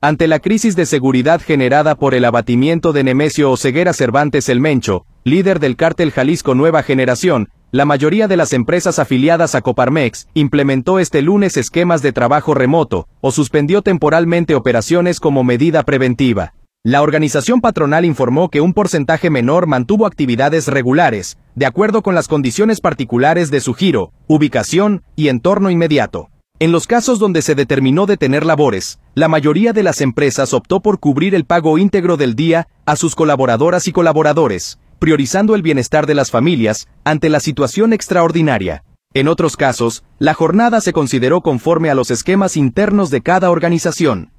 Ante la crisis de seguridad generada por el abatimiento de Nemesio Oseguera Cervantes el Mencho, líder del cártel Jalisco Nueva Generación, la mayoría de las empresas afiliadas a Coparmex implementó este lunes esquemas de trabajo remoto, o suspendió temporalmente operaciones como medida preventiva. La organización patronal informó que un porcentaje menor mantuvo actividades regulares, de acuerdo con las condiciones particulares de su giro, ubicación y entorno inmediato. En los casos donde se determinó detener labores, la mayoría de las empresas optó por cubrir el pago íntegro del día a sus colaboradoras y colaboradores, priorizando el bienestar de las familias ante la situación extraordinaria. En otros casos, la jornada se consideró conforme a los esquemas internos de cada organización.